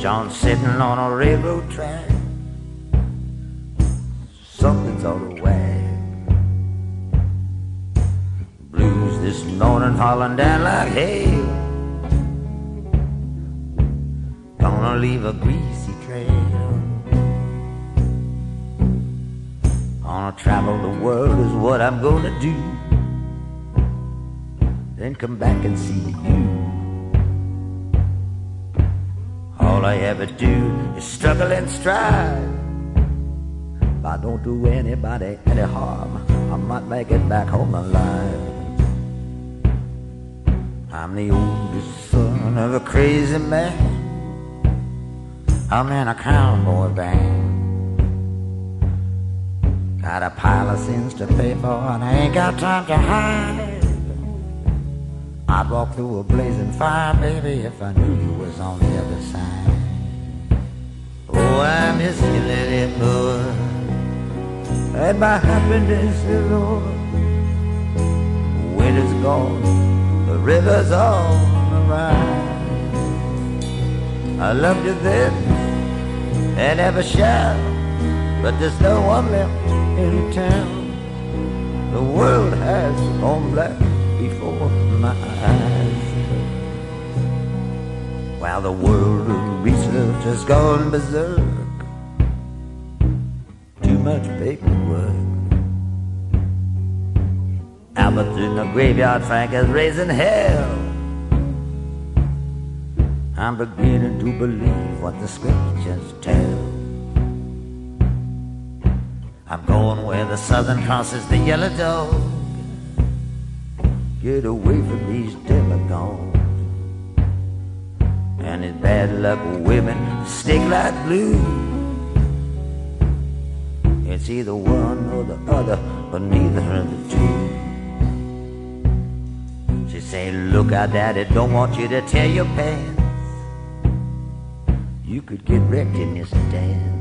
John sitting on a railroad track. Something's out of whack. Blues this morning hauling down like hail. Gonna leave a greasy trail. Gonna travel the world is what I'm gonna do. Then come back and see you. All I ever do is struggle and strive. If I don't do anybody any harm, I might make it back home alive. I'm the oldest son of a crazy man. I'm in a cowboy band. Got a pile of sins to pay for and I ain't got time to hide. I'd walk through a blazing fire, baby, if I knew you was on the other side. Oh, I miss you, little boy, and my happiness is over. Winter's gone, the river's on the ride. I loved you then and ever shall, but there's no one left in town. The world has gone black before my eyes, while the world of research has gone berserk. Too much paperwork. Albert's in the graveyard, Frank is raising hell. I'm beginning to believe what the scriptures tell. I'm going where the Southern crosses the yellow dog. Get away from these demagogues and his bad luck women stick like glue. It's either one or the other, but neither of the two. She say, look out, Daddy, don't want you to tear your pants. You could get wrecked in this dance.